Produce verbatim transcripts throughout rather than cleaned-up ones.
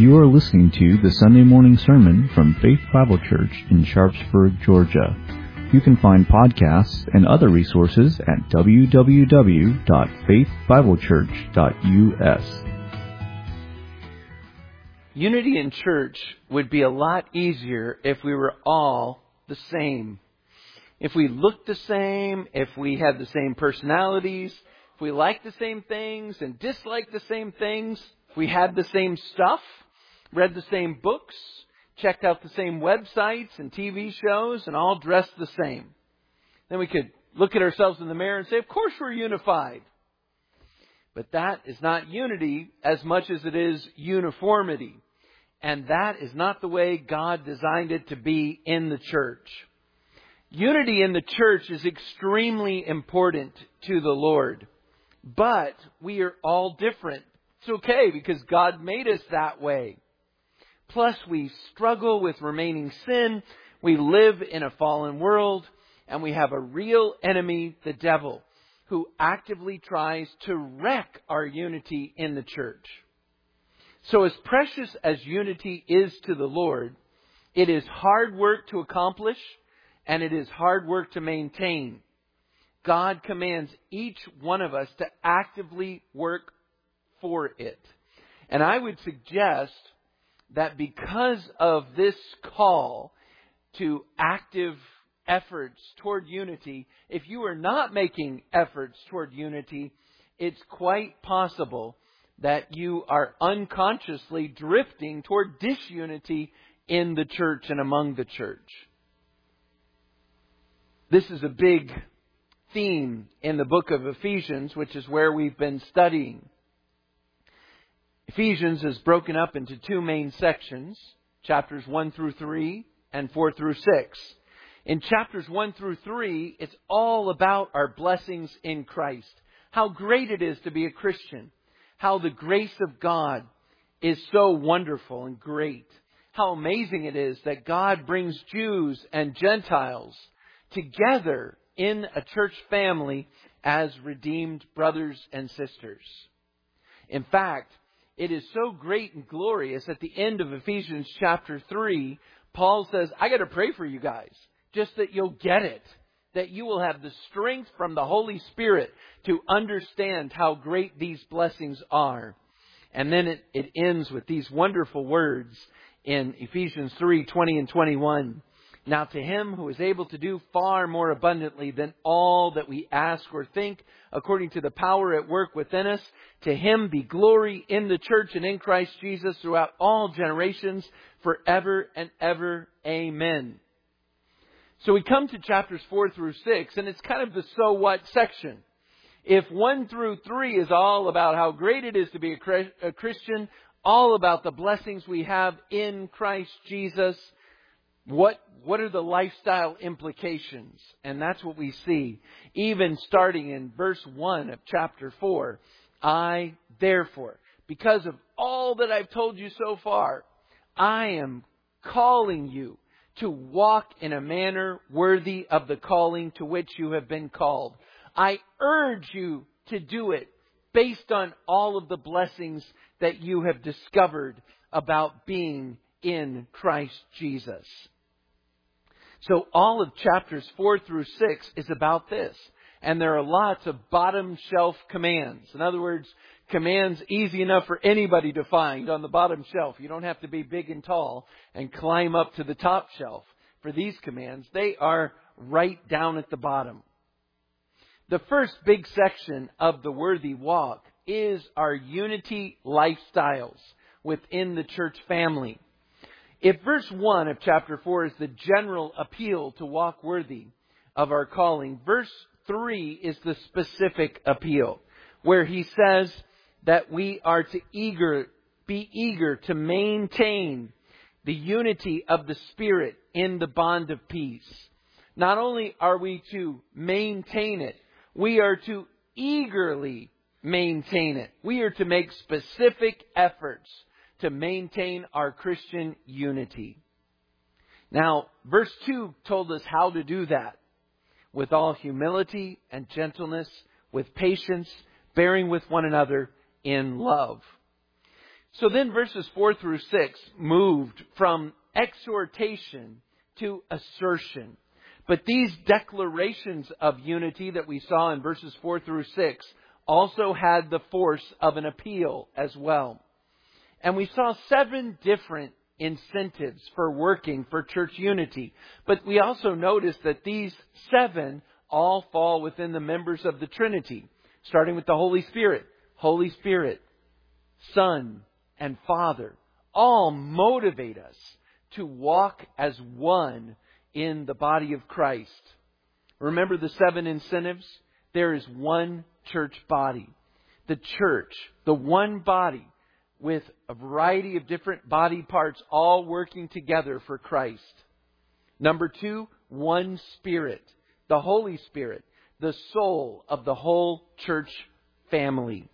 You are listening to the Sunday morning sermon from Faith Bible Church in Sharpsburg, Georgia. You can find podcasts and other resources at w w w dot faith bible church dot u s. Unity in church would be a lot easier if we were all the same. If we looked the same, if we had the same personalities, if we liked the same things and disliked the same things, if we had the same stuff, read the same books, checked out the same websites and T V shows, and all dressed the same. Then we could look at ourselves in the mirror and say, of course we're unified. But that is not unity as much as it is uniformity. And that is not the way God designed it to be in the church. Unity in the church is extremely important to the Lord. But we are all different. It's okay because God made us that way. Plus we struggle with remaining sin. We live in a fallen world. And we have a real enemy, the devil, who actively tries to wreck our unity in the church. So as precious as unity is to the Lord, it is hard work to accomplish and it is hard work to maintain. God commands each one of us to actively work for it. And I would suggest that because of this call to active efforts toward unity, if you are not making efforts toward unity, it's quite possible that you are unconsciously drifting toward disunity in the church and among the church. This is a big theme in the book of Ephesians, which is where we've been studying. Ephesians is broken up into two main sections, chapters one through three and four through six. In chapters one through three, it's all about our blessings in Christ. How great it is to be a Christian. How the grace of God is so wonderful and great. How amazing it is that God brings Jews and Gentiles together in a church family as redeemed brothers and sisters. In fact, it is so great and glorious at the end of Ephesians chapter three, Paul says, I got to pray for you guys, just that you'll get it, that you will have the strength from the Holy Spirit to understand how great these blessings are. And then it, it ends with these wonderful words in Ephesians three, twenty and twenty-one. Now to Him who is able to do far more abundantly than all that we ask or think, according to the power at work within us, to Him be glory in the church and in Christ Jesus throughout all generations, forever and ever. Amen. So we come to chapters four through six, and it's kind of the so what section. If one through three is all about how great it is to be a Christian, all about the blessings we have in Christ Jesus, What what are the lifestyle implications? And that's what we see. Even starting in verse one of chapter four. I, therefore, because of all that I've told you so far, I am calling you to walk in a manner worthy of the calling to which you have been called. I urge you to do it based on all of the blessings that you have discovered about being in Christ Jesus. So all of chapters four through six is about this. And there are lots of bottom shelf commands. In other words, commands easy enough for anybody to find on the bottom shelf. You don't have to be big and tall and climb up to the top shelf for these commands. They are right down at the bottom. The first big section of the worthy walk is our unity lifestyles within the church family. If verse one of chapter four is the general appeal to walk worthy of our calling, verse three is the specific appeal, where he says that we are to eager, be eager to maintain the unity of the Spirit in the bond of peace. Not only are we to maintain it, we are to eagerly maintain it. We are to make specific efforts to maintain our Christian unity. Now, verse two told us how to do that. With all humility and gentleness, with patience, bearing with one another in love. So then verses four through six moved from exhortation to assertion. But these declarations of unity that we saw in verses four through six also had the force of an appeal as well. And we saw seven different incentives for working for church unity. But we also noticed that these seven all fall within the members of the Trinity, starting with the Holy Spirit. Holy Spirit, Son, and Father all motivate us to walk as one in the body of Christ. Remember the seven incentives? There is one church body. The church, the one body with a variety of different body parts all working together for Christ. Number two, one Spirit, the Holy Spirit, the soul of the whole church family.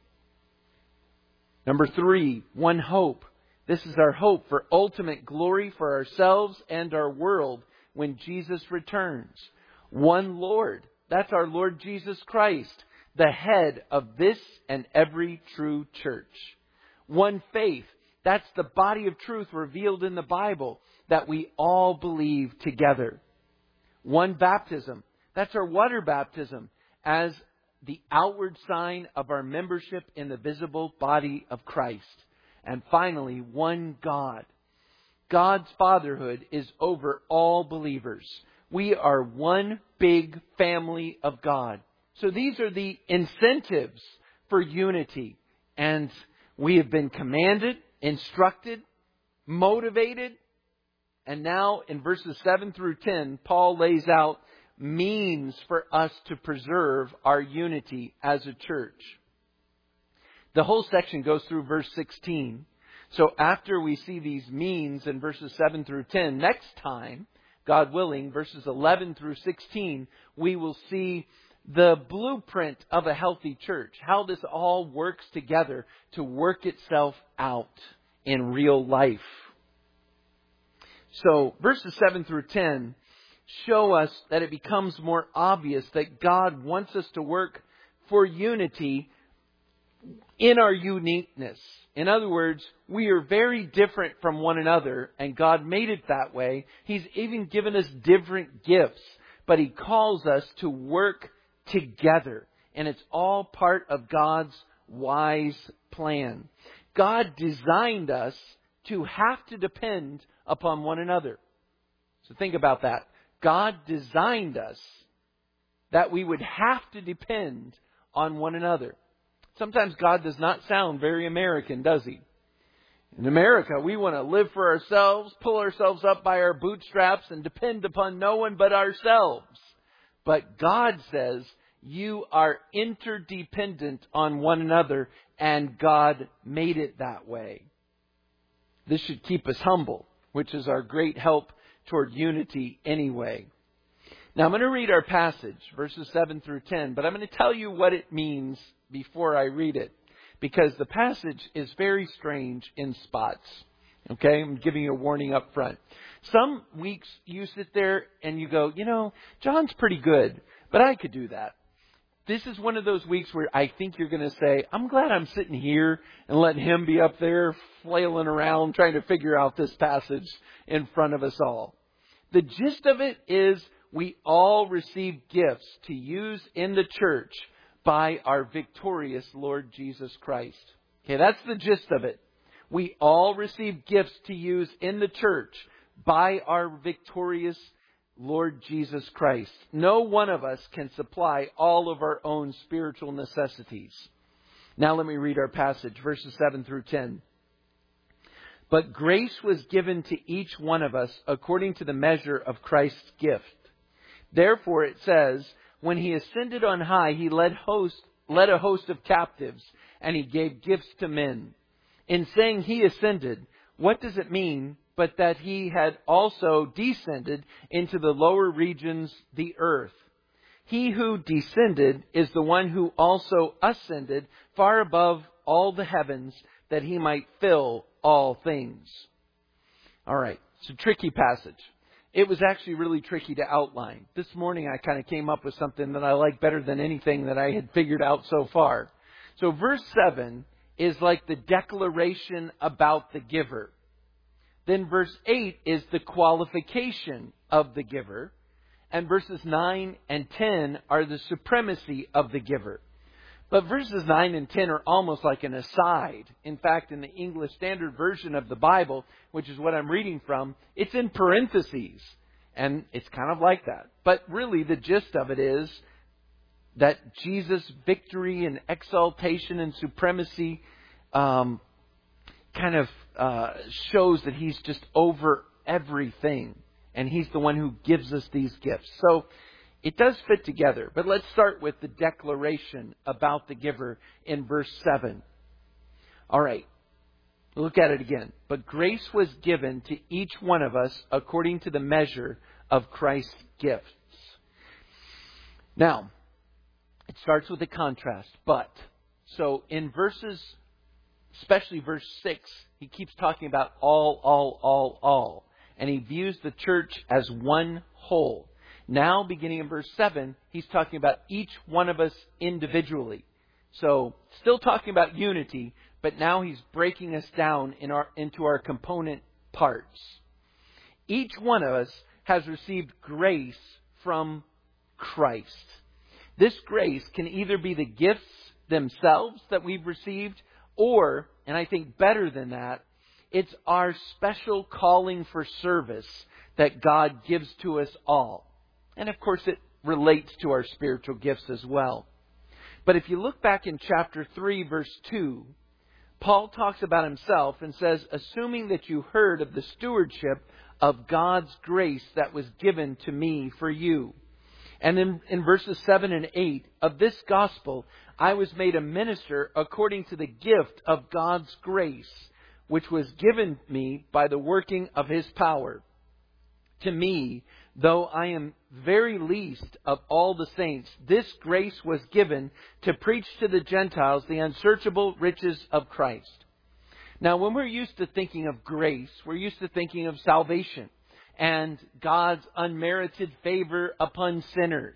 Number three, one hope. This is our hope for ultimate glory for ourselves and our world when Jesus returns. One Lord. That's our Lord Jesus Christ, the head of this and every true church. One faith. That's the body of truth revealed in the Bible that we all believe together. One baptism. That's our water baptism as the outward sign of our membership in the visible body of Christ. And finally, one God. God's fatherhood is over all believers. We are one big family of God. So these are the incentives for unity. And we have been commanded, instructed, motivated. And now in verses seven through ten, Paul lays out means for us to preserve our unity as a church. The whole section goes through verse sixteen. So after we see these means in verses seven through ten, next time, God willing, verses eleven through sixteen, we will see the blueprint of a healthy church. How this all works together to work itself out in real life. So verses seven through ten show us that it becomes more obvious that God wants us to work for unity in our uniqueness. In other words, we are very different from one another, and God made it that way. He's even given us different gifts, but He calls us to work together, and it's all part of God's wise plan. God designed us to have to depend upon one another. So think about that. God designed us that we would have to depend on one another. Sometimes God does not sound very American, does He? In America, we want to live for ourselves, pull ourselves up by our bootstraps, and depend upon no one but ourselves. But God says you are interdependent on one another, and God made it that way. This should keep us humble, which is our great help toward unity anyway. Now I'm going to read our passage, verses seven through ten, but I'm going to tell you what it means before I read it, because the passage is very strange in spots. Okay, I'm giving you a warning up front. Some weeks you sit there and you go, you know, John's pretty good, but I could do that. This is one of those weeks where I think you're going to say, I'm glad I'm sitting here and letting him be up there flailing around trying to figure out this passage in front of us all. The gist of it is we all receive gifts to use in the church by our victorious Lord Jesus Christ. Okay, that's the gist of it. We all receive gifts to use in the church by our victorious Lord Jesus Christ. No one of us can supply all of our own spiritual necessities. Now let me read our passage, verses seven through ten. But grace was given to each one of us according to the measure of Christ's gift. Therefore it says, when He ascended on high, He led host, led a host of captives, and He gave gifts to men. In saying He ascended, what does it mean but that He had also descended into the lower regions, the earth? He who descended is the one who also ascended far above all the heavens, that He might fill all things. All right, it's a tricky passage. It was actually really tricky to outline. This morning I kind of came up with something that I like better than anything that I had figured out so far. So verse seven is like the declaration about the giver. Then verse eight is the qualification of the giver. And verses nine and ten are the supremacy of the giver. But verses nine and ten are almost like an aside. In fact, in the English Standard Version of the Bible, which is what I'm reading from, it's in parentheses. And it's kind of like that. But really, the gist of it is that Jesus' victory and exaltation and supremacy um, kind of uh, shows that He's just over everything. And He's the one who gives us these gifts. So it does fit together. But let's start with the declaration about the giver in verse seven. All right. Look at it again. But grace was given to each one of us according to the measure of Christ's gifts. Now, it starts with a contrast. But, so in verses, especially verse six, he keeps talking about all, all, all, all. And he views the church as one whole. Now, beginning in verse seven, he's talking about each one of us individually. So, still talking about unity, but now he's breaking us down in our, into our component parts. Each one of us has received grace from Christ. This grace can either be the gifts themselves that we've received, or, and I think better than that, it's our special calling for service that God gives to us all. And of course it relates to our spiritual gifts as well. But if you look back in chapter three, verse two, Paul talks about himself and says, assuming that you heard of the stewardship of God's grace that was given to me for you. And in, in verses seven and eight, of this gospel, I was made a minister according to the gift of God's grace, which was given me by the working of His power. To me, though I am very least of all the saints, this grace was given to preach to the Gentiles the unsearchable riches of Christ. Now, when we're used to thinking of grace, we're used to thinking of salvation and God's unmerited favor upon sinners.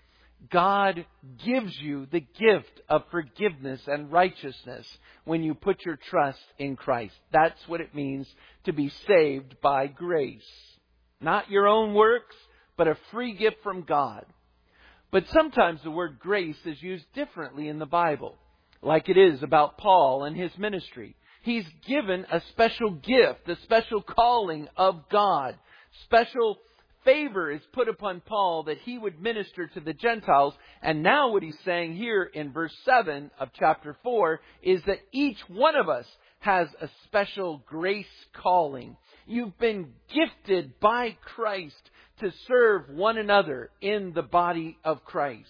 God gives you the gift of forgiveness and righteousness when you put your trust in Christ. That's what it means to be saved by grace. Not your own works, but a free gift from God. But sometimes the word grace is used differently in the Bible, like it is about Paul and his ministry. He's given a special gift, a special calling of God. Special favor is put upon Paul that he would minister to the Gentiles. And now what he's saying here in verse seven of chapter four is that each one of us has a special grace calling. You've been gifted by Christ to serve one another in the body of Christ.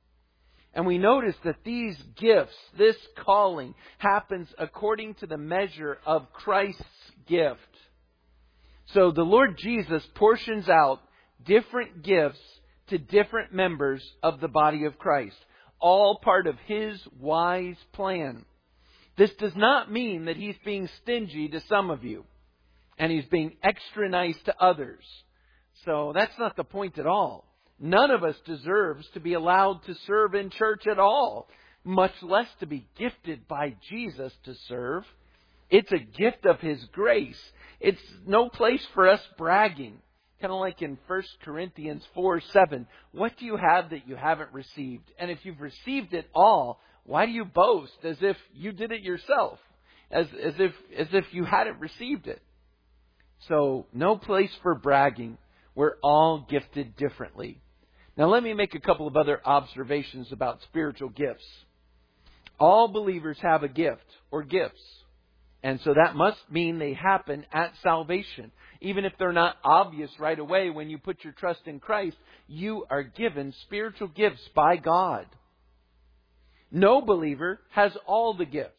And we notice that these gifts, this calling, happens according to the measure of Christ's gift. So the Lord Jesus portions out different gifts to different members of the body of Christ, all part of His wise plan. This does not mean that He's being stingy to some of you and He's being extra nice to others. So that's not the point at all. None of us deserves to be allowed to serve in church at all, much less to be gifted by Jesus to serve. It's a gift of His grace. It's no place for us bragging. Kind of like in First Corinthians four seven. What do you have that you haven't received? And if you've received it all, why do you boast as if you did it yourself? As, as if, as if you hadn't received it. So, no place for bragging. We're all gifted differently. Now let me make a couple of other observations about spiritual gifts. All believers have a gift or gifts. And so that must mean they happen at salvation. Even if they're not obvious right away when you put your trust in Christ, you are given spiritual gifts by God. No believer has all the gifts.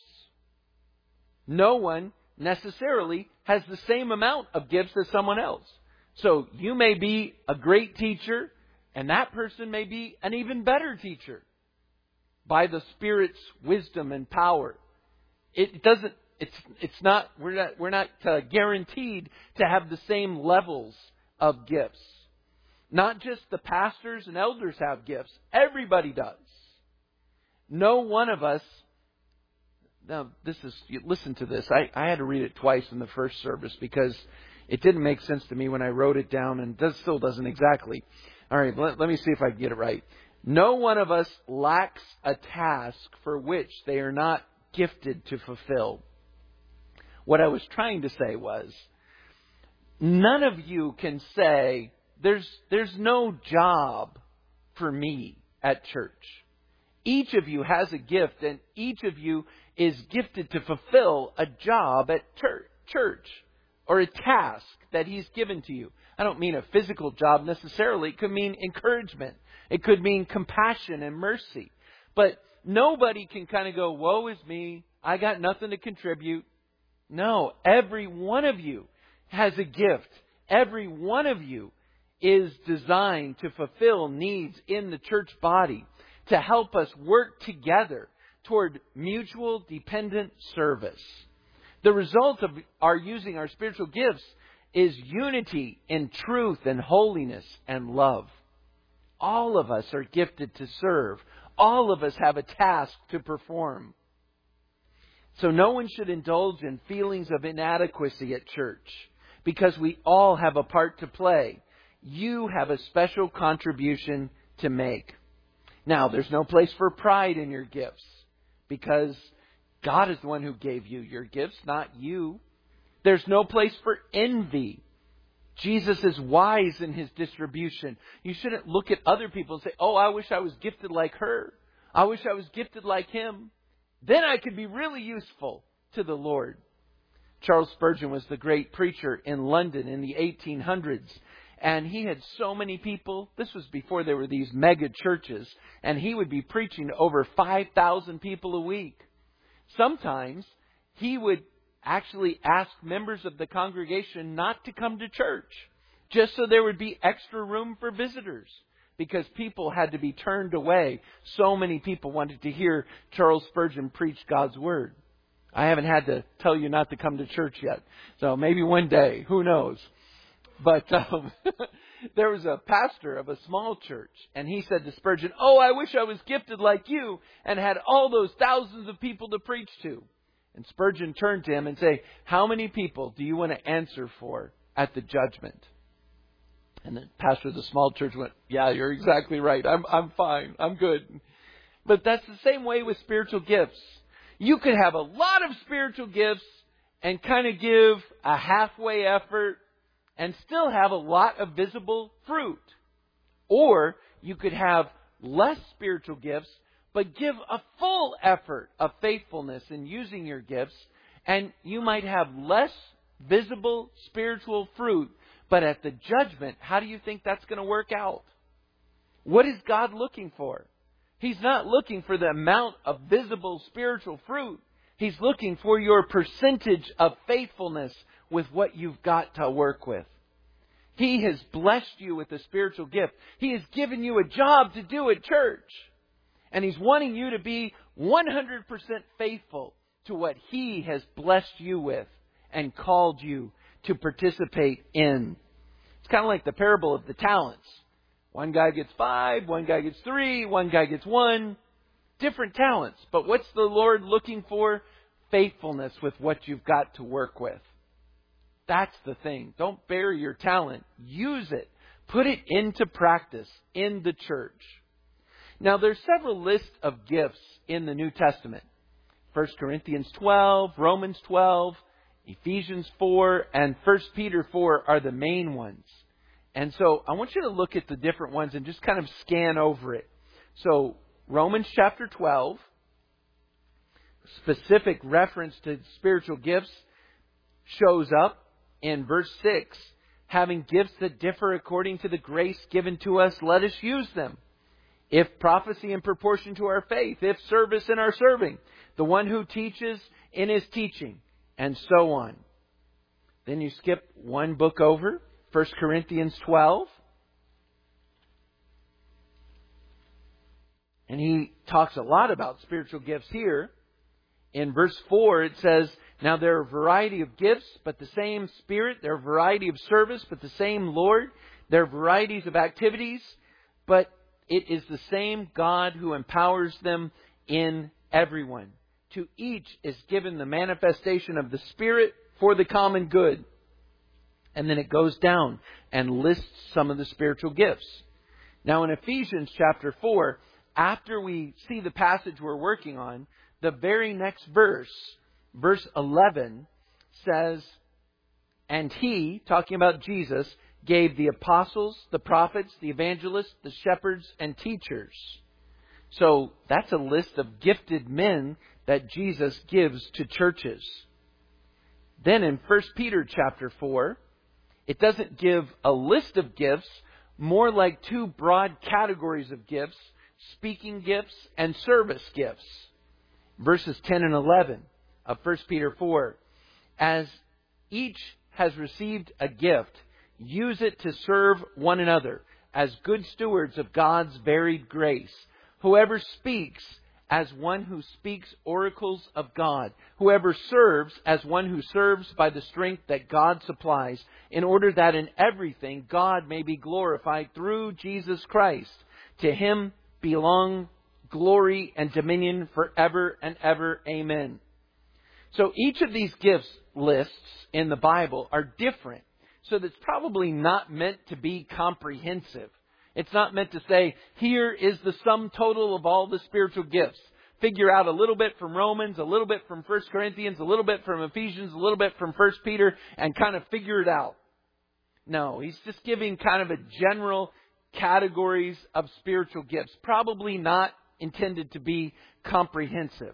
No one necessarily has the same amount of gifts as someone else. So you may be a great teacher, and that person may be an even better teacher by the Spirit's wisdom and power. It doesn't. It's it's not. We're not. We're not uh, guaranteed to have the same levels of gifts. Not just the pastors and elders have gifts. Everybody does. No one of us, now this is, listen to this. I, I had to read it twice in the first service because it didn't make sense to me when I wrote it down, and it still doesn't exactly. All right, let, let me see if I can get it right. No one of us lacks a task for which they are not gifted to fulfill. What I was trying to say was, none of you can say, there's, there's no job for me at church. Each of you has a gift, and each of you is gifted to fulfill a job at church or a task that He's given to you. I don't mean a physical job necessarily. It could mean encouragement. It could mean compassion and mercy. But nobody can kind of go, woe is me, I got nothing to contribute. No, every one of you has a gift. Every one of you is designed to fulfill needs in the church body, to help us work together toward mutual dependent service. The result of our using our spiritual gifts is unity in truth and holiness and love. All of us are gifted to serve. All of us have a task to perform. So no one should indulge in feelings of inadequacy at church, because we all have a part to play. You have a special contribution to make. Now, there's no place for pride in your gifts, because God is the one who gave you your gifts, not you. There's no place for envy. Jesus is wise in His distribution. You shouldn't look at other people and say, oh, I wish I was gifted like her. I wish I was gifted like him. Then I could be really useful to the Lord. Charles Spurgeon was the great preacher in London in the eighteen hundreds. And he had so many people. This was before there were these mega churches. And he would be preaching to over five thousand people a week. Sometimes he would actually ask members of the congregation not to come to church, just so there would be extra room for visitors, because people had to be turned away. So many people wanted to hear Charles Spurgeon preach God's Word. I haven't had to tell you not to come to church yet. So maybe one day, who knows? But um, there was a pastor of a small church, and he said to Spurgeon, oh, I wish I was gifted like you and had all those thousands of people to preach to. And Spurgeon turned to him and said, how many people do you want to answer for at the judgment? And the pastor of the small church went, yeah, you're exactly right. I'm I'm fine. I'm good. But that's the same way with spiritual gifts. You could have a lot of spiritual gifts and kind of give a halfway effort and still have a lot of visible fruit. Or you could have less spiritual gifts, but give a full effort of faithfulness in using your gifts, and you might have less visible spiritual fruit. But at the judgment, how do you think that's going to work out? What is God looking for? He's not looking for the amount of visible spiritual fruit. He's looking for your percentage of faithfulness with what you've got to work with. He has blessed you with a spiritual gift. He has given you a job to do at church. And He's wanting you to be one hundred percent faithful to what He has blessed you with and called you to participate in. It's kind of like the parable of the talents. One guy gets five, one guy gets three, one guy gets one. Different talents. But what's the Lord looking for? Faithfulness with what you've got to work with. That's the thing. Don't bury your talent. Use it. Put it into practice in the church. Now, there's several lists of gifts in the New Testament. First Corinthians twelve, Romans twelve, Ephesians four, and First Peter four are the main ones. And so I want you to look at the different ones and just kind of scan over it. So Romans chapter twelve, specific reference to spiritual gifts, shows up in verse six. Having gifts that differ according to the grace given to us, let us use them. If prophecy in proportion to our faith, if service in our serving, the one who teaches in his teaching, and so on. Then you skip one book over, First Corinthians twelve. And he talks a lot about spiritual gifts here. In verse four it says, now there are a variety of gifts, but the same Spirit. There are a variety of service, but the same Lord. There are varieties of activities, but it is the same God who empowers them in everyone. To each is given the manifestation of the Spirit for the common good. And then it goes down and lists some of the spiritual gifts. Now in Ephesians chapter four, after we see the passage we're working on, the very next verse, verse eleven, says, "And He," talking about Jesus, "gave the apostles, the prophets, the evangelists, the shepherds, and teachers." So that's a list of gifted men that Jesus gives to churches. Then in First Peter chapter four, it doesn't give a list of gifts, more like two broad categories of gifts, speaking gifts and service gifts. Verses ten and eleven of First Peter four. "As each has received a gift, use it to serve one another as good stewards of God's varied grace. Whoever speaks, as one who speaks oracles of God. Whoever serves, as one who serves by the strength that God supplies, in order that in everything God may be glorified through Jesus Christ. To Him belong glory and dominion forever and ever. Amen." So each of these gifts lists in the Bible are different. So that's probably not meant to be comprehensive. It's not meant to say, here is the sum total of all the spiritual gifts. Figure out a little bit from Romans, a little bit from First Corinthians, a little bit from Ephesians, a little bit from First Peter, and kind of figure it out. No, he's just giving kind of a general categories of spiritual gifts. Probably not intended to be comprehensive.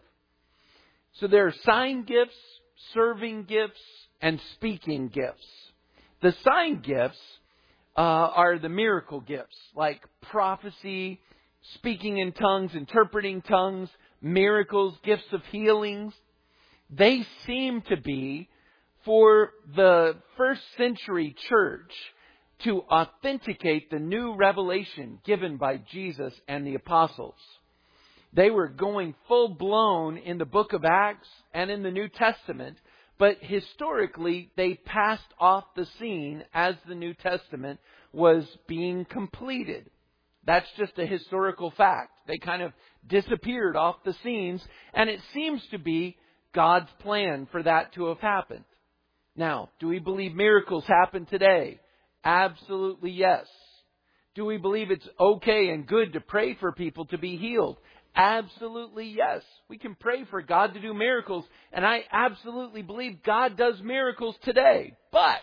So there are sign gifts, serving gifts, and speaking gifts. The sign gifts uh, are the miracle gifts, like prophecy, speaking in tongues, interpreting tongues, miracles, gifts of healings. They seem to be for the first century church to authenticate the new revelation given by Jesus and the apostles. They were going full blown in the book of Acts and in the New Testament, but historically they passed off the scene as the New Testament was being completed. That's just a historical fact. They kind of disappeared off the scenes, and it seems to be God's plan for that to have happened. Now, do we believe miracles happen today? Absolutely yes. Do we believe it's okay and good to pray for people to be healed? Absolutely yes. We can pray for God to do miracles, and I absolutely believe God does miracles today. But,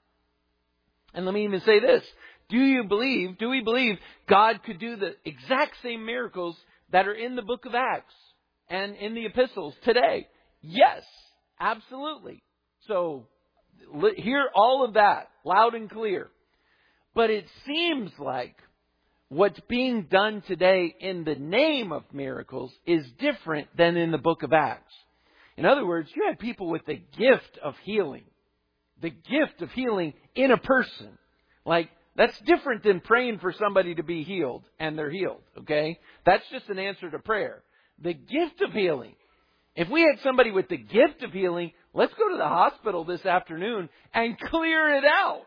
and let me even say this, do you believe, do we believe God could do the exact same miracles that are in the book of Acts and in the epistles today? Yes, absolutely. So, hear all of that loud and clear. But it seems like what's being done today in the name of miracles is different than in the book of Acts. In other words, you had people with the gift of healing. The gift of healing in a person. Like, that's different than praying for somebody to be healed and they're healed, okay? That's just an answer to prayer. The gift of healing. If we had somebody with the gift of healing, let's go to the hospital this afternoon and clear it out.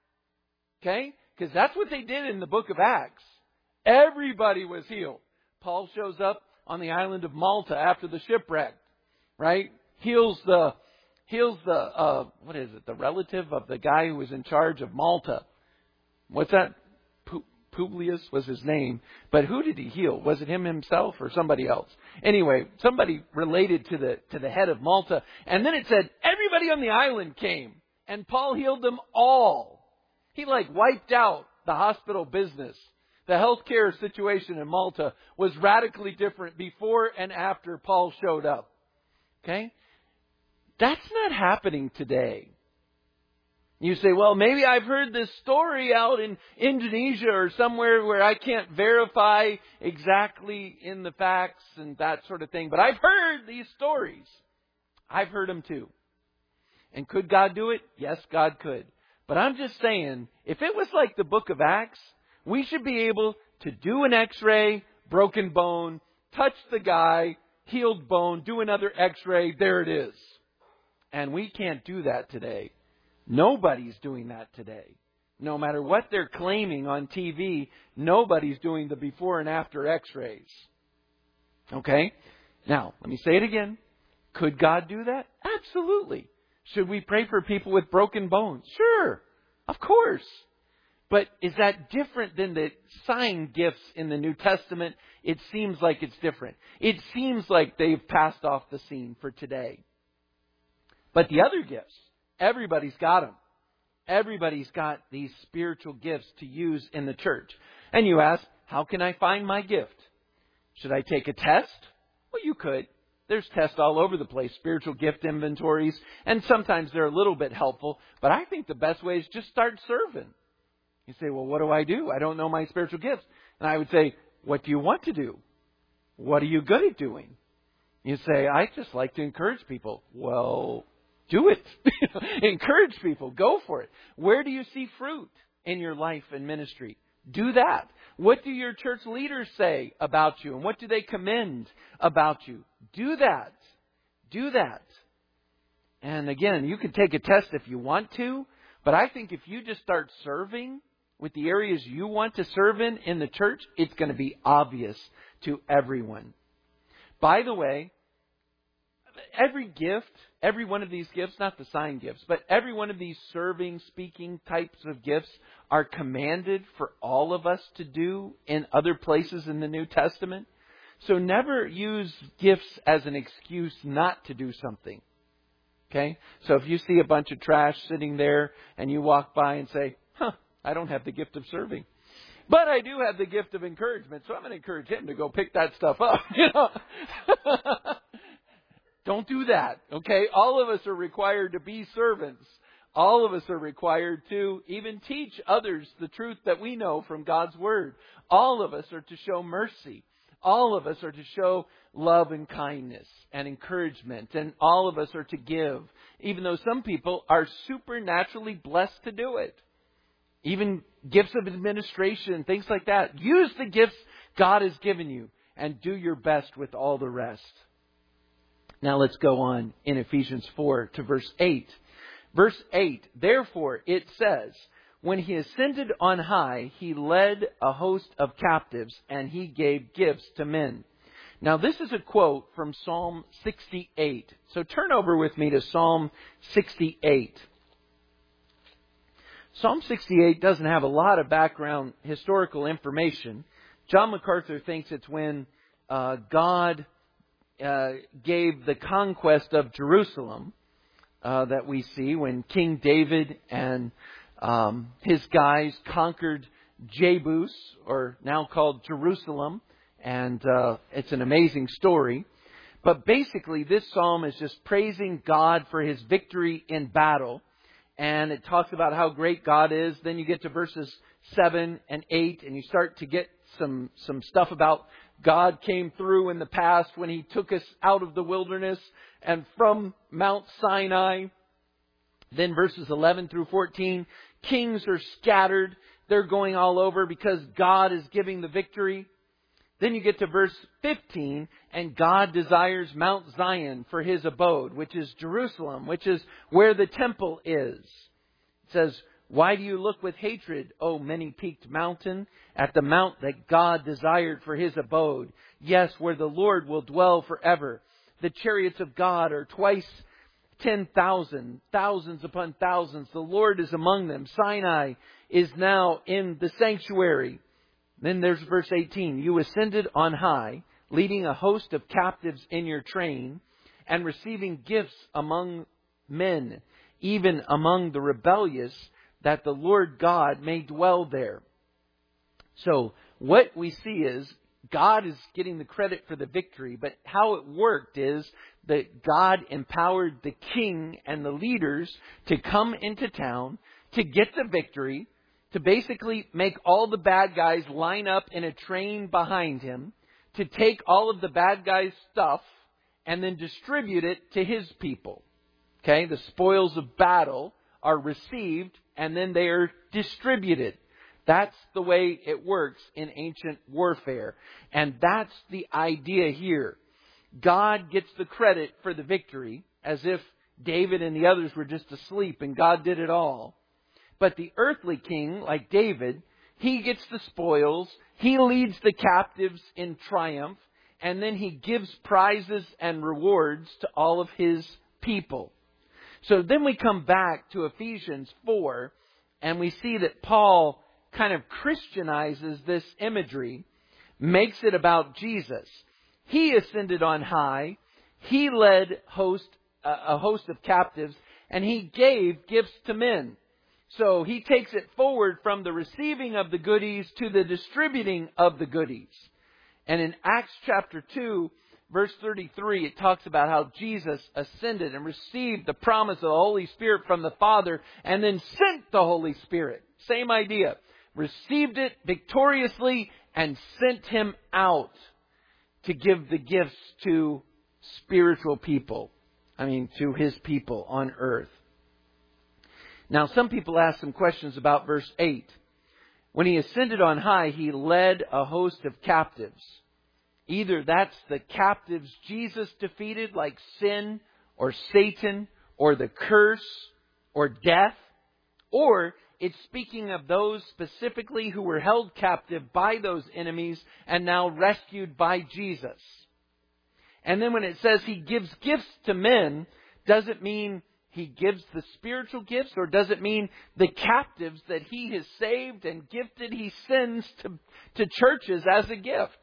Okay? Because that's what they did in the book of Acts. Everybody was healed. Paul shows up on the island of Malta after the shipwreck, right? Heals the, heals the, uh, what is it? The relative of the guy who was in charge of Malta. What's that? Publius was his name. But who did he heal? Was it him himself or somebody else? Anyway, somebody related to the, to the head of Malta. And then it said, everybody on the island came. And Paul healed them all. He like wiped out the hospital business. The healthcare situation in Malta was radically different before and after Paul showed up. Okay? That's not happening today. You say, well, maybe I've heard this story out in Indonesia or somewhere where I can't verify exactly in the facts and that sort of thing. But I've heard these stories. I've heard them too. And could God do it? Yes, God could. But I'm just saying, if it was like the book of Acts, we should be able to do an x-ray, broken bone, touch the guy, healed bone, do another x-ray, there it is. And we can't do that today. Nobody's doing that today. No matter what they're claiming on T V, nobody's doing the before and after x-rays. Okay? Now, let me say it again. Could God do that? Absolutely. Should we pray for people with broken bones? Sure. Of course. But is that different than the sign gifts in the New Testament? It seems like it's different. It seems like they've passed off the scene for today. But the other gifts, everybody's got them. Everybody's got these spiritual gifts to use in the church. And you ask, how can I find my gift? Should I take a test? Well, you could. There's tests all over the place, spiritual gift inventories, and sometimes they're a little bit helpful. But I think the best way is just start serving. You say, well, what do I do? I don't know my spiritual gifts. And I would say, what do you want to do? What are you good at doing? You say, I just like to encourage people. Well, do it. Encourage people. Go for it. Where do you see fruit in your life and ministry? Do that. What do your church leaders say about you? And what do they commend about you? Do that. Do that. And again, you can take a test if you want to. But I think if you just start serving with the areas you want to serve in in the church, it's going to be obvious to everyone. By the way, every gift, every one of these gifts, not the sign gifts, but every one of these serving, speaking types of gifts are commanded for all of us to do in other places in the New Testament. So never use gifts as an excuse not to do something. Okay? So if you see a bunch of trash sitting there and you walk by and say, huh, I don't have the gift of serving. But I do have the gift of encouragement, so I'm going to encourage him to go pick that stuff up. You know? Don't do that, okay? All of us are required to be servants. All of us are required to even teach others the truth that we know from God's Word. All of us are to show mercy. All of us are to show love and kindness and encouragement. And all of us are to give, even though some people are supernaturally blessed to do it. Even gifts of administration, things like that. Use the gifts God has given you and do your best with all the rest. Now let's go on in Ephesians four to verse eight. Verse eight, therefore it says, when he ascended on high, he led a host of captives and he gave gifts to men. Now this is a quote from Psalm sixty-eight. So turn over with me to Psalm sixty-eight. Psalm sixty-eight doesn't have a lot of background historical information. John MacArthur thinks it's when uh, God uh, gave the conquest of Jerusalem uh, that we see when King David and um, his guys conquered Jebus, or now called Jerusalem. And uh, it's an amazing story. But basically, this psalm is just praising God for his victory in battle. And it talks about how great God is. Then you get to verses seven and eight, and you start to get some, some stuff about God came through in the past when he took us out of the wilderness and from Mount Sinai. Then verses eleven through fourteen, kings are scattered. They're going all over because God is giving the victory. Then you get to verse fifteen, and God desires Mount Zion for his abode, which is Jerusalem, which is where the temple is. It says, why do you look with hatred, O many-peaked mountain, at the mount that God desired for his abode? Yes, where the Lord will dwell forever. The chariots of God are twice ten thousand, thousands upon thousands. The Lord is among them. Sinai is now in the sanctuary. Then there's verse eighteen. You ascended on high, leading a host of captives in your train, and receiving gifts among men, even among the rebellious, that the Lord God may dwell there. So what we see is God is getting the credit for the victory, but how it worked is that God empowered the king and the leaders to come into town to get the victory, to basically make all the bad guys line up in a train behind him, to take all of the bad guys' stuff and then distribute it to his people. Okay, the spoils of battle are received and then they are distributed. That's the way it works in ancient warfare. And that's the idea here. God gets the credit for the victory, as if David and the others were just asleep and God did it all. But the earthly king, like David, he gets the spoils. He leads the captives in triumph. and then He gives prizes and rewards to all of His people. So then we come back to Ephesians four, and we see that Paul kind of Christianizes this imagery, makes it about Jesus. He ascended on high. He led host, uh, a host of captives, and He gave gifts to men. So He takes it forward from the receiving of the goodies to the distributing of the goodies. And in Acts chapter two, verse thirty-three, it talks about how Jesus ascended and received the promise of the Holy Spirit from the Father and then sent the Holy Spirit. Same idea. Received it victoriously and sent Him out to give the gifts to spiritual people. I mean, to His people on earth. Now, some people ask some questions about verse eight. When He ascended on high, He led a host of captives. Either that's the captives Jesus defeated, like sin or Satan or the curse or death, or it's speaking of those specifically who were held captive by those enemies and now rescued by Jesus. And then when it says He gives gifts to men, does it mean He gives the spiritual gifts, or does it mean the captives that He has saved and gifted He sends to, to churches as a gift?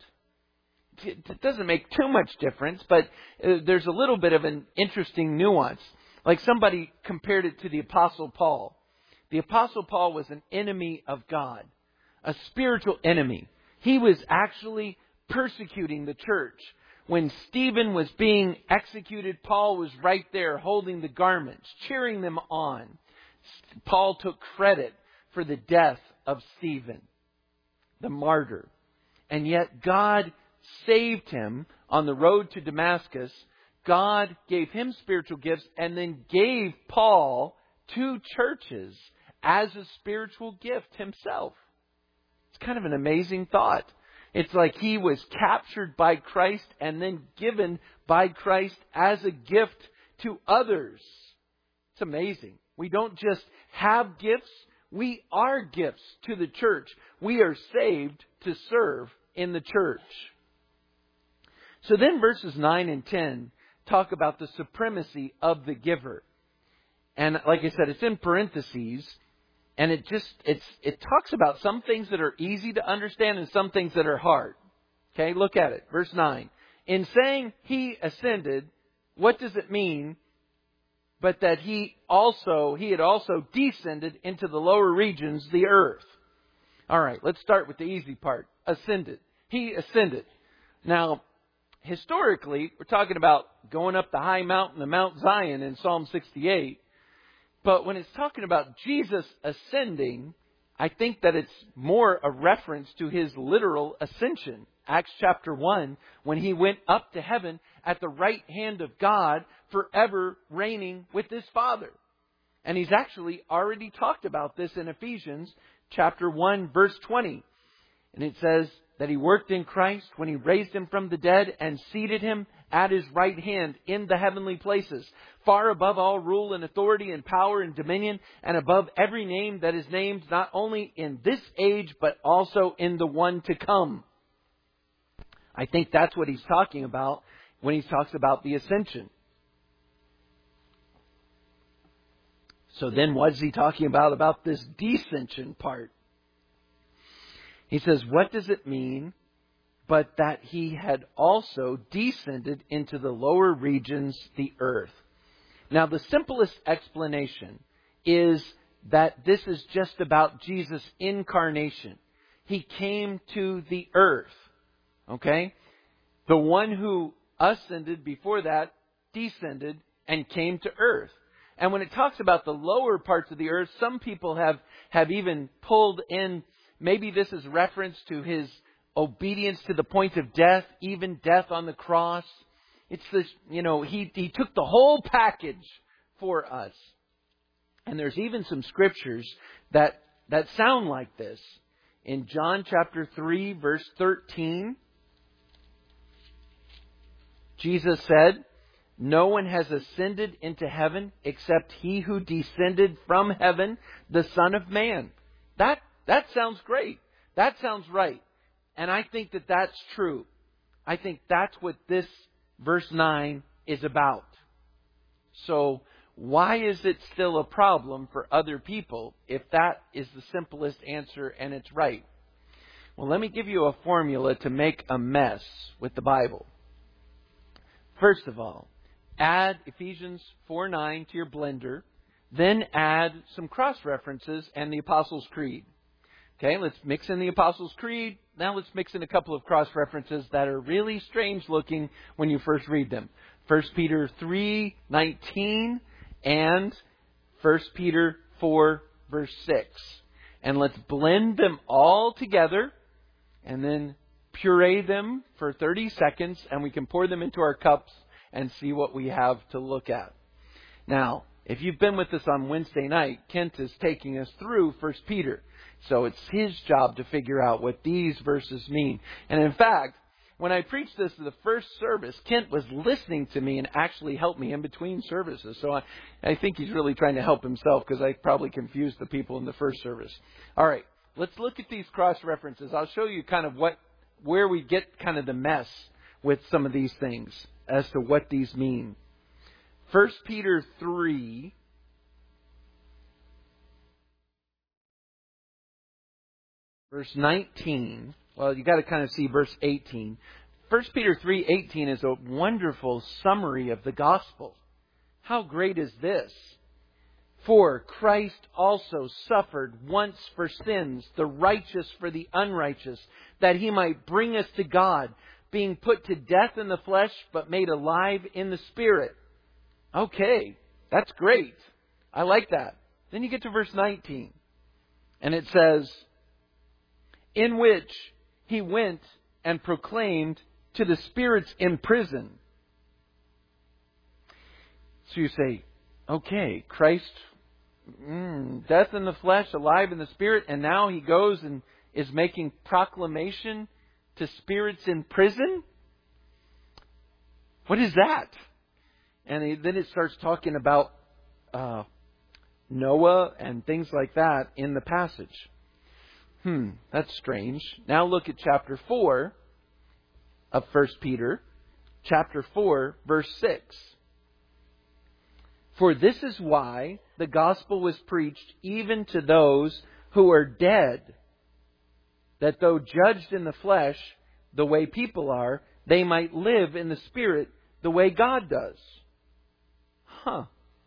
It doesn't make too much difference, but there's a little bit of an interesting nuance. Like somebody compared it to the Apostle Paul. The Apostle Paul was an enemy of God, a spiritual enemy. He was actually persecuting the church. When Stephen was being executed, Paul was right there holding the garments, cheering them on. Paul took credit for the death of Stephen, the martyr. And yet God saved him on the road to Damascus. God gave him spiritual gifts and then gave Paul two churches as a spiritual gift himself. It's kind of an amazing thought. It's like he was captured by Christ and then given by Christ as a gift to others. It's amazing. We don't just have gifts. We are gifts to the church. We are saved to serve in the church. So then verses nine and ten talk about the supremacy of the giver. And like I said, it's in parentheses. And it just, it's, it talks about some things that are easy to understand and some things that are hard. Okay, look at it. Verse nine. In saying He ascended, what does it mean? But that He also, He had also descended into the lower regions, the earth. All right, let's start with the easy part. Ascended. He ascended. Now, historically, we're talking about going up the high mountain of Mount Zion in Psalm sixty-eight. But when it's talking about Jesus ascending, I think that it's more a reference to His literal ascension. Acts chapter one, when He went up to heaven at the right hand of God, forever reigning with His Father. And He's actually already talked about this in Ephesians chapter one, verse twenty. And it says that He worked in Christ when He raised Him from the dead and seated Him at His right hand in the heavenly places, far above all rule and authority and power and dominion, and above every name that is named, not only in this age, but also in the one to come. I think that's what He's talking about when He talks about the ascension. So then what is He talking about about this descension part? He says, what does it mean? But that He had also descended into the lower regions, the earth. Now, the simplest explanation is that this is just about Jesus' incarnation. He came to the earth. Okay? The one who ascended before that descended and came to earth. And when it talks about the lower parts of the earth, some people have, have even pulled in, maybe this is reference to His obedience to the point of death, even death on the cross. It's this, you know, he, he took the whole package for us. And there's even some scriptures that, that sound like this. In John chapter three, verse thirteen, Jesus said, no one has ascended into heaven except He who descended from heaven, the Son of Man. That, that sounds great. That sounds right. And I think that that's true. I think that's what this verse nine is about. So why is it still a problem for other people if that is the simplest answer and it's right? Well, let me give you a formula to make a mess with the Bible. First of all, add Ephesians four nine to your blender. Then add some cross-references and the Apostles' Creed. Okay, let's mix in the Apostles' Creed. Now let's mix in a couple of cross-references that are really strange-looking when you first read them. First Peter three nineteen and First Peter four, verse six. And let's blend them all together and then puree them for thirty seconds, and we can pour them into our cups and see what we have to look at. Now, if you've been with us on Wednesday night, Kent is taking us through First Peter. So it's his job to figure out what these verses mean. And in fact, when I preached this to the first service, Kent was listening to me and actually helped me in between services. So I, I think he's really trying to help himself because I probably confused the people in the first service. All right, let's look at these cross-references. I'll show you kind of what where we get kind of the mess with some of these things as to what these mean. First Peter three, verse nineteen. Well, you got to kind of see verse eighteen. First Peter three eighteen is a wonderful summary of the gospel. How great is this? For Christ also suffered once for sins, the righteous for the unrighteous, that He might bring us to God, being put to death in the flesh, but made alive in the Spirit. Okay, that's great. I like that. Then you get to verse nineteen. And it says, in which He went and proclaimed to the spirits in prison. So you say, okay, Christ, mm, death in the flesh, alive in the Spirit, and now He goes and is making proclamation to spirits in prison? What is that? And he, then it starts talking about uh, Noah and things like that in the passage. Hmm, that's strange. Now look at chapter four of First Peter. Chapter four, verse six. For this is why the gospel was preached even to those who are dead, that though judged in the flesh, the way people are, they might live in the Spirit the way God does. Huh.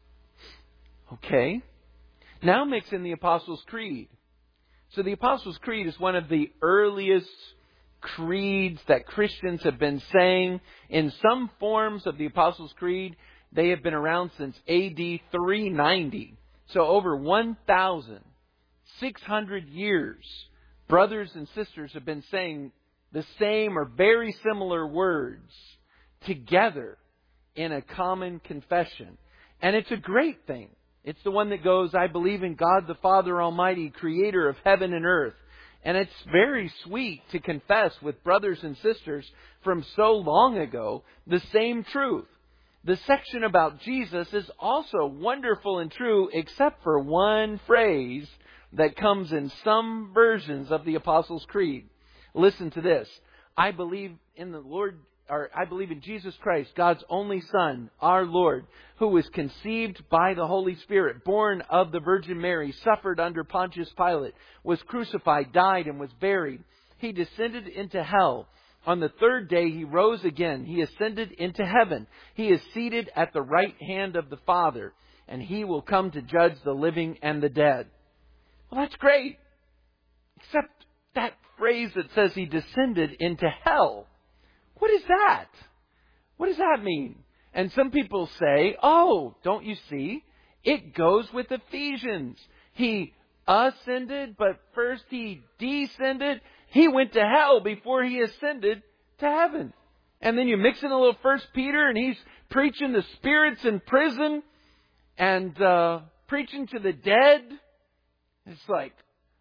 Okay. Now mix in the Apostles' Creed. So the Apostles' Creed is one of the earliest creeds that Christians have been saying. In some forms of the Apostles' Creed, they have been around since A D three ninety. So over one thousand six hundred years, brothers and sisters have been saying the same or very similar words together in a common confession. And it's a great thing. It's the one that goes, I believe in God the Father Almighty, creator of heaven and earth. And it's very sweet to confess with brothers and sisters from so long ago the same truth. The section about Jesus is also wonderful and true, except for one phrase that comes in some versions of the Apostles' Creed. Listen to this. I believe in the Lord, or I believe in Jesus Christ, God's only Son, our Lord, who was conceived by the Holy Spirit, born of the Virgin Mary, suffered under Pontius Pilate, was crucified, died, and was buried. He descended into hell. On the third day, He rose again. He ascended into heaven. He is seated at the right hand of the Father, and He will come to judge the living and the dead. Well, that's great. Except that phrase that says He descended into hell. What is that? What does that mean? And some people say, oh, don't you see? It goes with Ephesians. He ascended, but first He descended. He went to hell before He ascended to heaven. And then you mix in a little First Peter, and he's preaching to spirits in prison and uh, preaching to the dead. It's like,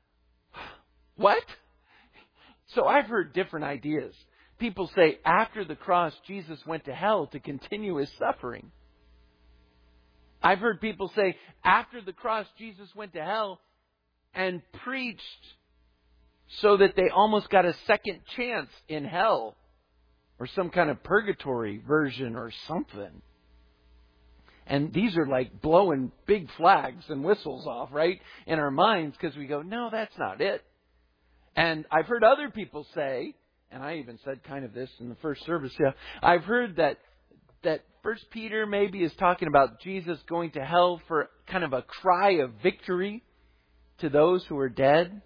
what? So I've heard different ideas. People say after the cross, Jesus went to hell to continue His suffering. I've heard people say after the cross, Jesus went to hell and preached so that they almost got a second chance in hell. or some kind of purgatory version or something. And these are like blowing big flags and whistles off, right, in our minds, because we go, no, that's not it. And I've heard other people say, and I even said kind of this in the first service, yeah, I've heard that that First Peter maybe is talking about Jesus going to hell for kind of a cry of victory to those who are dead.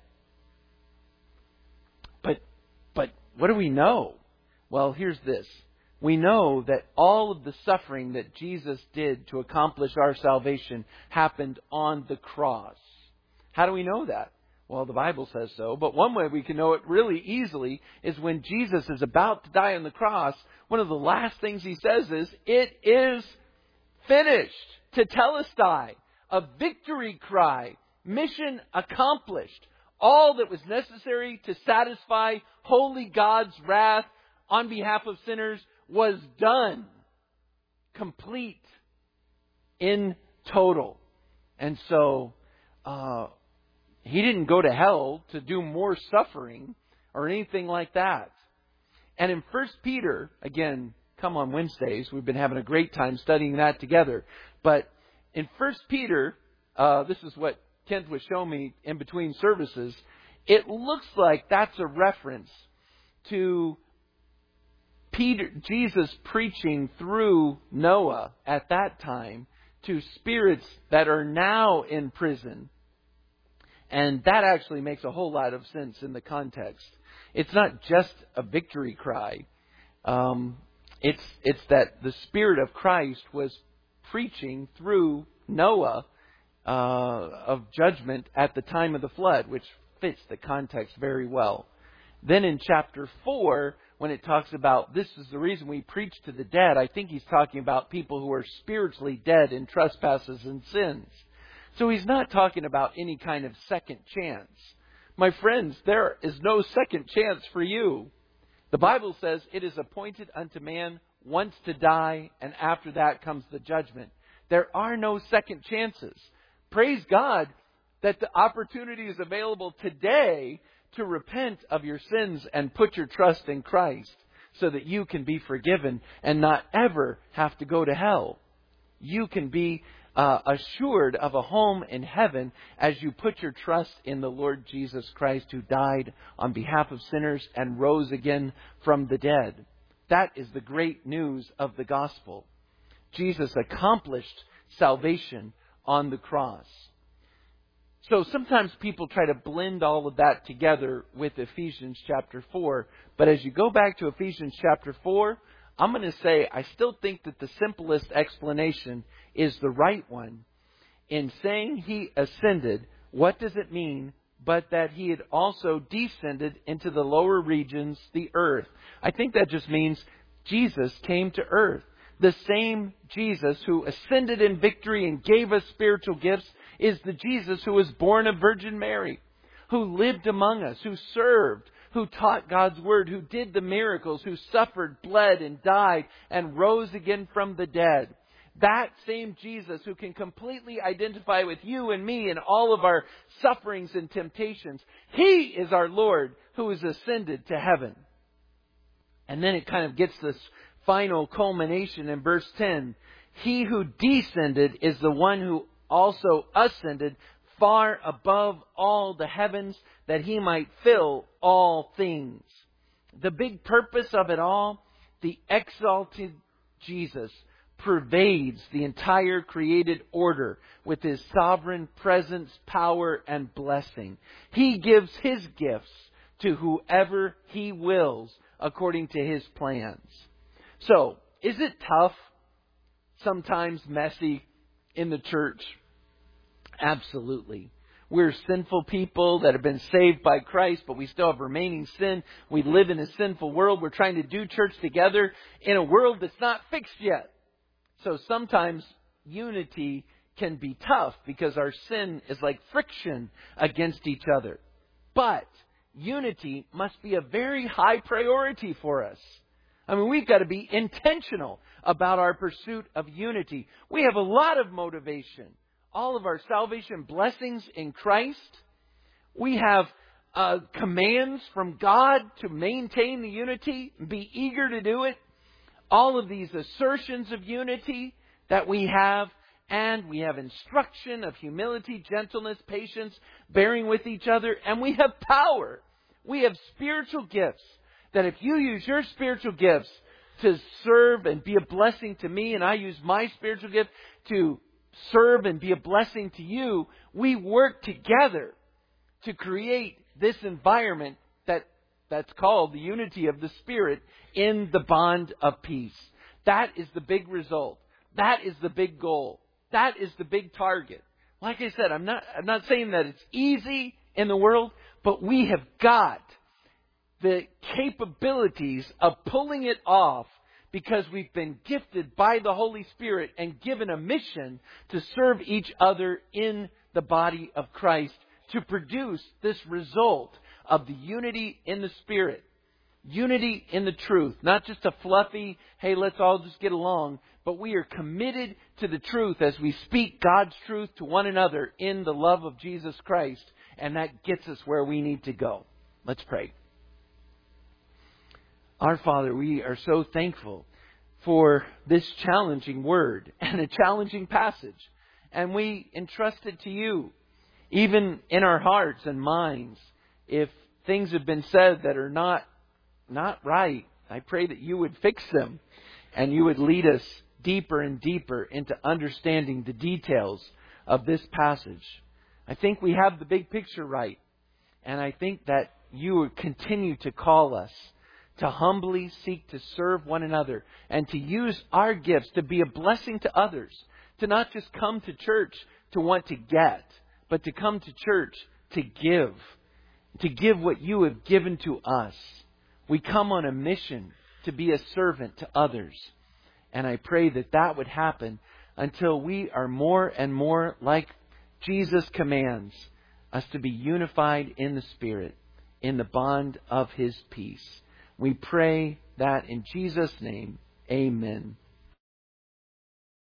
But but what do we know? Well, here's this. We know that all of the suffering that Jesus did to accomplish our salvation happened on the cross. How do we know that? Well, the Bible says so. But one way we can know it really easily is when Jesus is about to die on the cross, one of the last things He says is, "It is finished." Tetelestai, a victory cry, mission accomplished. All that was necessary to satisfy holy God's wrath on behalf of sinners was done. Complete. In total. And so, uh, He didn't go to hell to do more suffering or anything like that. And in First Peter, again, come on Wednesdays, we've been having a great time studying that together. But in First Peter, uh, this is what Kent was showing me in between services. It looks like that's a reference to Peter, Jesus preaching through Noah at that time to spirits that are now in prison. And that actually makes a whole lot of sense in the context. It's not just a victory cry. Um, it's it's that the Spirit of Christ was preaching through Noah uh, of judgment at the time of the flood, which fits the context very well. Then in chapter four, when it talks about this is the reason we preach to the dead, I think he's talking about people who are spiritually dead in trespasses and sins. So he's not talking about any kind of second chance. My friends, there is no second chance for you. The Bible says it is appointed unto man once to die, and after that comes the judgment. There are no second chances. Praise God that the opportunity is available today to repent of your sins and put your trust in Christ so that you can be forgiven and not ever have to go to hell. You can be uh, assured of a home in heaven as you put your trust in the Lord Jesus Christ, who died on behalf of sinners and rose again from the dead. That is the great news of the gospel. Jesus accomplished salvation on the cross. So sometimes people try to blend all of that together with Ephesians chapter four. But as you go back to Ephesians chapter four, I'm going to say I still think that the simplest explanation is the right one. In saying He ascended, what does it mean but that He had also descended into the lower regions, the earth? I think that just means Jesus came to earth. The same Jesus who ascended in victory and gave us spiritual gifts is the Jesus who was born of Virgin Mary, who lived among us, who served, who taught God's Word, who did the miracles, who suffered, bled, and died, and rose again from the dead. That same Jesus who can completely identify with you and me in all of our sufferings and temptations, He is our Lord who is ascended to heaven. And then it kind of gets this final culmination in verse ten. He who descended is the one who also ascended far above all the heavens, that He might fill all things. The big purpose of it all, the exalted Jesus pervades the entire created order with His sovereign presence, power, and blessing. He gives His gifts to whoever He wills according to His plans. So, is it tough? Sometimes messy in the church? Absolutely. We're sinful people that have been saved by Christ, but we still have remaining sin. We live in a sinful world. We're trying to do church together in a world that's not fixed yet. So sometimes unity can be tough because our sin is like friction against each other. But unity must be a very high priority for us. I mean, we've got to be intentional about our pursuit of unity. We have a lot of motivation. All of our salvation blessings in Christ. We have uh, commands from God to maintain the unity, be eager to do it. All of these assertions of unity that we have, and we have instruction of humility, gentleness, patience, bearing with each other, and we have power. We have spiritual gifts that if you use your spiritual gifts to serve and be a blessing to me, and I use my spiritual gift to serve and be a blessing to you, we work together to create this environment that that's called the unity of the Spirit in the bond of peace. That is the big result. That is the big goal. That is the big target. Like I said, I'm not I'm not saying that it's easy in the world, but we have got the capabilities of pulling it off because we've been gifted by the Holy Spirit and given a mission to serve each other in the body of Christ to produce this result of the unity in the Spirit. Unity in the truth. Not just a fluffy, hey, let's all just get along. But we are committed to the truth as we speak God's truth to one another in the love of Jesus Christ. And that gets us where we need to go. Let's pray. Our Father, we are so thankful for this challenging word and a challenging passage. And we entrust it to you, even in our hearts and minds. If things have been said that are not, not right, I pray that you would fix them and you would lead us deeper and deeper into understanding the details of this passage. I think we have the big picture right. And I think that you would continue to call us to humbly seek to serve one another and to use our gifts to be a blessing to others. To not just come to church to want to get, but to come to church to give. To give what you have given to us. We come on a mission to be a servant to others. And I pray that that would happen until we are more and more like Jesus commands us to be unified in the Spirit, in the bond of His peace. We pray that in Jesus' name, amen.